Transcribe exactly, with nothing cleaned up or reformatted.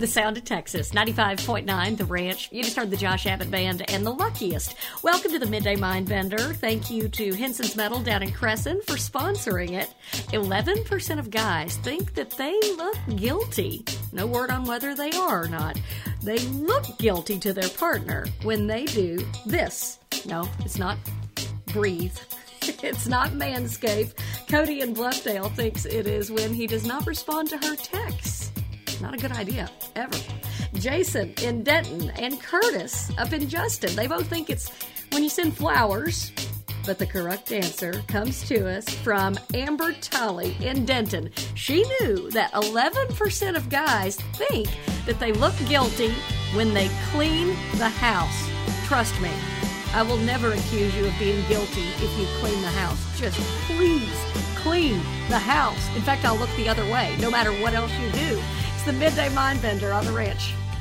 The sound of Texas, ninety-five point nine, The Ranch. You just heard the Josh Abbott Band and The Luckiest. Welcome to the Midday Mind Bender. Thank you to Henson's Metal down in Crescent for sponsoring it. eleven percent of guys think that they look guilty. No word on whether they are or not. They look guilty to their partner when they do this. No, it's not breathe. It's not manscape. Cody in Bluffdale thinks it is when he does not respond to her texts. Not a good idea, ever. Jason in Denton and Curtis up in Justin. They both think it's when you send flowers. But the correct answer comes to us from Amber Tully in Denton. She knew that eleven percent of guys think that they look guilty when they clean the house. Trust me, I will never accuse you of being guilty if you clean the house. Just please clean the house. In fact, I'll look the other way, no matter what else you do. It's the Midday Mind Bender on The Ranch.